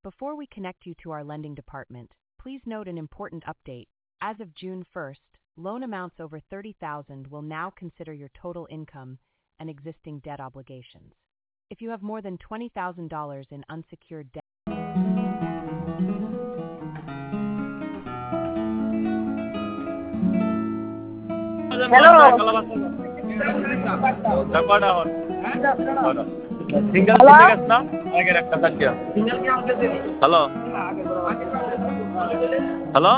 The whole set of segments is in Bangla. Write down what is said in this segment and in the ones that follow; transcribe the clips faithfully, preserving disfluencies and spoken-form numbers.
Before we connect you to our lending department, please note an important update. As of June first, loan amounts over thirty thousand will now consider your total income and existing debt obligations. If you have more than twenty thousand dollars in unsecured debt, Hello. Single Hello? ঠিক আছে না আগের একটা থাকিয়া হ্যালো হ্যালো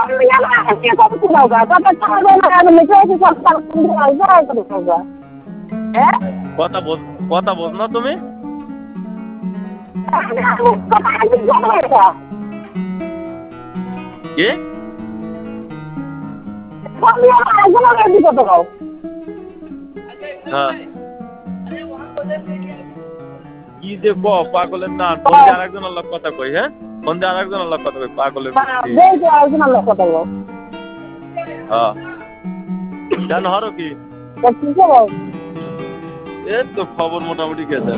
কথা বল কথা বল না তুমি কি হ্যাঁ কি যে ক পাগলের না ফোন দিয়ে আরেকজন লোক কথা কই হ্যাঁ ফোন দিয়ে আরেকজন লোক কথা কই পাগলের হ্যাঁ জানো হরো কি এই তো খবর মোটামুটি গেছে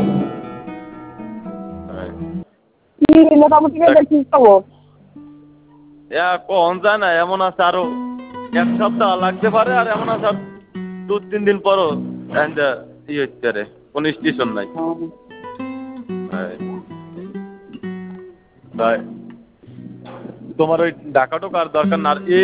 মোটামুটি কি খবর কখন যায় না এমন আছে আরো এক সপ্তাহ লাগতে পারে আর এমন আছে আর দু তিন দিন পরও ইয়ে হচ্ছে রে কোনো স্টেশন নাই তাই তোমার ওই ঢাকা টোকার দরকার না এ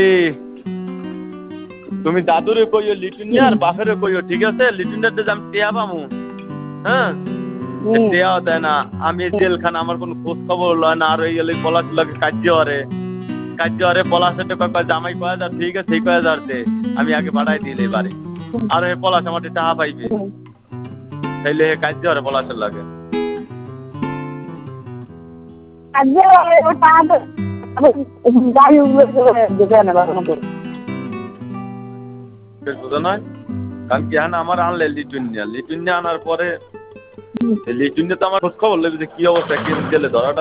তুমি দাদুরে কইও লিটুনিয়া আর বাপেরে কইও ঠিক আছে লিটুনিয়াতে আমি টেয়া পামু হ্যাঁ টেয়াও দেয় না আমি জেলখানা আমার কোনো খোঁজ খবর লয় না আর ওই গেলে পলাশ লাগে কার্য হরে কার্য হরে পলাশের কয় জামাই কয় হাজার ঠিক আছে সেই কয় হাজার দে আমি আগে বাড়াই দিলে বাড়ি আর ওই পলাশ আমার টাকা পাইবে তাইলে কার্য হরে পলাশের লাগে কারণ কি হ্যাঁ আমার আনলে লিটুনিয়া লিটুনিয়া আনার পরে লিটুনিয়া তো আমার খোঁজ খবর লেগে যে কি অবস্থা কি জেলে ধরাটা